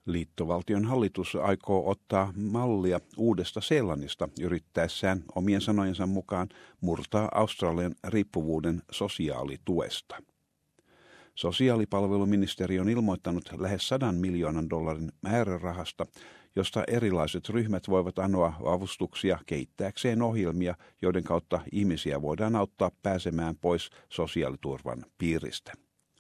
Liittovaltion hallitus aikoo ottaa mallia Uudesta-Seelannista yrittäessään omien sanojensa mukaan murtaa Australian riippuvuuden sosiaalituesta. Sosiaalipalveluministeri on ilmoittanut lähes 100 miljoonan dollarin määrärahasta, josta erilaiset ryhmät voivat anoa avustuksia kehittääkseen ohjelmia, joiden kautta ihmisiä voidaan auttaa pääsemään pois sosiaaliturvan piiristä.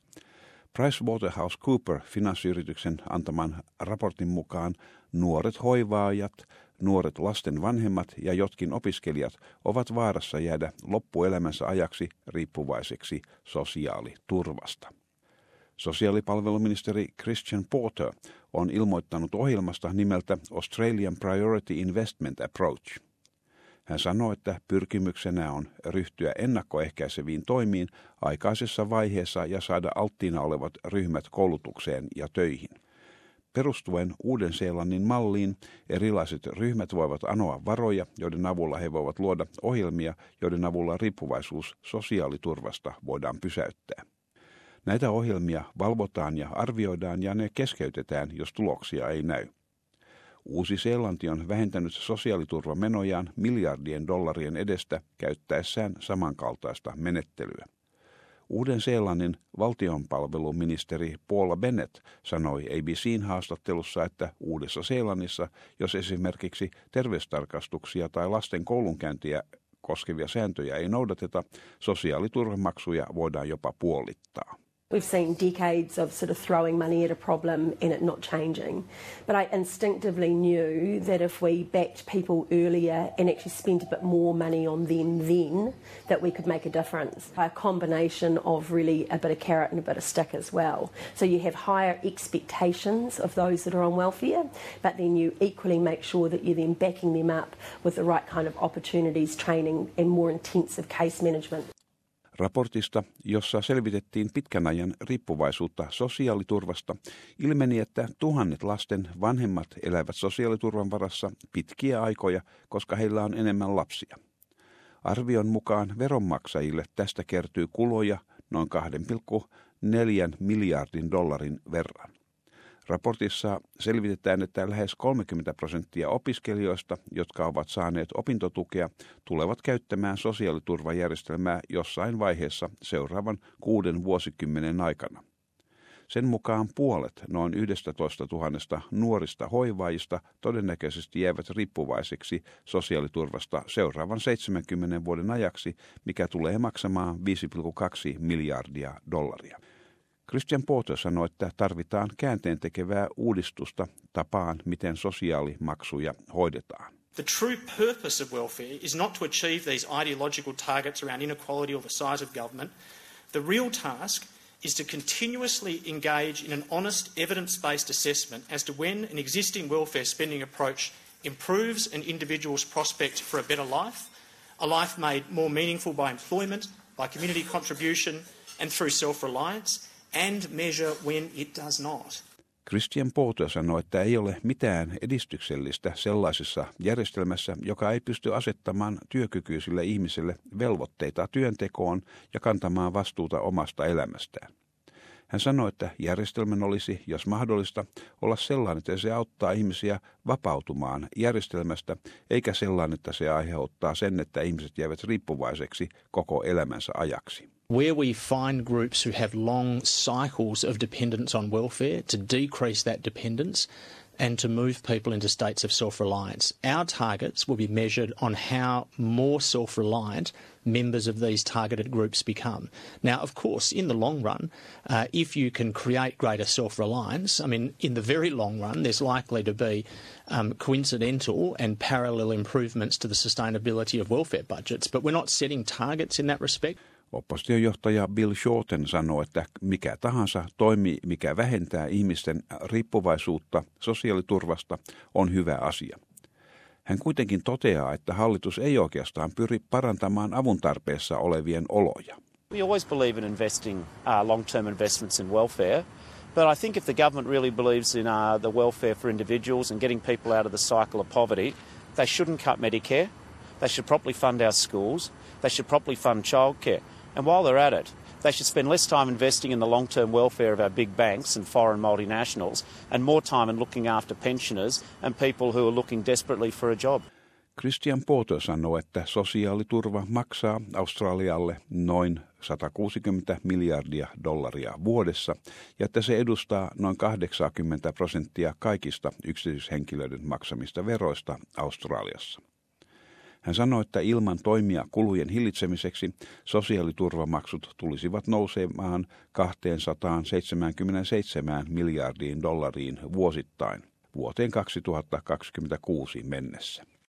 PricewaterhouseCoopers finanssiyrityksen antaman raportin mukaan nuoret hoivaajat, nuoret lasten vanhemmat ja jotkin opiskelijat ovat vaarassa jäädä loppuelämänsä ajaksi riippuvaiseksi sosiaaliturvasta. Sosiaalipalveluministeri Christian Porter on ilmoittanut ohjelmasta nimeltä Australian Priority Investment Approach. Hän sanoi, että pyrkimyksenä on ryhtyä ennakkoehkäiseviin toimiin aikaisessa vaiheessa ja saada alttiina olevat ryhmät koulutukseen ja töihin. Perustuen Uuden-Seelannin malliin erilaiset ryhmät voivat anoa varoja, joiden avulla he voivat luoda ohjelmia, joiden avulla riippuvaisuus sosiaaliturvasta voidaan pysäyttää. Näitä ohjelmia valvotaan ja arvioidaan ja ne keskeytetään, jos tuloksia ei näy. Uusi-Seelanti on vähentänyt sosiaaliturvamenojaan miljardien dollarien edestä käyttäessään samankaltaista menettelyä. Uuden-Seelannin valtionpalveluministeri Paula Bennett sanoi ABC:n haastattelussa, että Uudessa-Seelannissa, jos esimerkiksi terveystarkastuksia tai lasten koulunkäyntiä koskevia sääntöjä ei noudateta, sosiaaliturvamaksuja voidaan jopa puolittaa. We've seen decades of sort of throwing money at a problem and it not changing. But I instinctively knew that if we backed people earlier and actually spent a bit more money on them then, that we could make a difference. A combination of really a bit of carrot and a bit of stick as well. So you have higher expectations of those that are on welfare, but then you equally make sure that you're then backing them up with the right kind of opportunities, training and more intensive case management. Raportista, jossa selvitettiin pitkän ajan riippuvaisuutta sosiaaliturvasta, ilmeni, että tuhannet lasten vanhemmat elävät sosiaaliturvan varassa pitkiä aikoja, koska heillä on enemmän lapsia. Arvion mukaan veronmaksajille tästä kertyy kuluja noin 2,4 miljardin dollarin verran. Raportissa selvitetään, että lähes 30% opiskelijoista, jotka ovat saaneet opintotukea, tulevat käyttämään sosiaaliturvajärjestelmää jossain vaiheessa seuraavan 6 vuosikymmenen aikana. Sen mukaan puolet noin 11 000 nuorista hoivaajista todennäköisesti jäävät riippuvaiseksi sosiaaliturvasta seuraavan 70 vuoden ajaksi, mikä tulee maksamaan 5,2 miljardia dollaria. Christian Porter sanoi, että tarvitaan käänteentekevää uudistusta tapaan, miten sosiaalimaksuja hoidetaan. The true purpose of welfare is not to achieve these ideological targets around inequality or the size of government. The real task is to continuously engage in an honest, evidence-based assessment as to when an existing welfare spending approach improves an individual's prospect for a better life, a life made more meaningful by employment, by community contribution and through self-reliance, and measure when it does not. Christian Porter sanoi, että ei ole mitään edistyksellistä sellaisessa järjestelmässä, joka ei pysty asettamaan työkykyisille ihmisille velvoitteita työntekoon ja kantamaan vastuuta omasta elämästään. Hän sanoi, että järjestelmän olisi, jos mahdollista, olla sellainen, että se auttaa ihmisiä vapautumaan järjestelmästä, eikä sellainen, että se aiheuttaa sen, että ihmiset jäävät riippuvaiseksi koko elämänsä ajaksi. Where we find groups who have long cycles of dependence on welfare, to decrease that dependence and to move people into states of self-reliance. Our targets will be measured on how more self-reliant members of these targeted groups become. Now, of course, in the long run, if you can create greater self-reliance, I mean, in the very long run, there's likely to be coincidental and parallel improvements to the sustainability of welfare budgets, but we're not setting targets in that respect. Oppositiojohtaja Bill Shorten sanoi, että mikä tahansa toimi, mikä vähentää ihmisten riippuvaisuutta sosiaaliturvasta, on hyvä asia. Hän kuitenkin toteaa, että hallitus ei oikeastaan pyri parantamaan avun tarpeessa olevien oloja. We always believe in investing long-term investments in welfare, but I think if the government really believes in the welfare for individuals and getting people out of the cycle of poverty, they shouldn't cut Medicare. They should properly fund our schools. They should properly fund childcare. And while they're at it, They should spend less time investing in the long-term welfare of our big banks and foreign multinationals and more time in looking after pensioners and people who are looking desperately for a job. Christian Porter sanoo, että sosiaaliturva maksaa Australialle noin $160 miljardia vuodessa ja että se edustaa noin 80% kaikista yksityishenkilöiden maksamista veroista Australiassa. Hän sanoi, että ilman toimia kulujen hillitsemiseksi sosiaaliturvamaksut tulisivat nousemaan $277 miljardiin vuosittain vuoteen 2026 mennessä.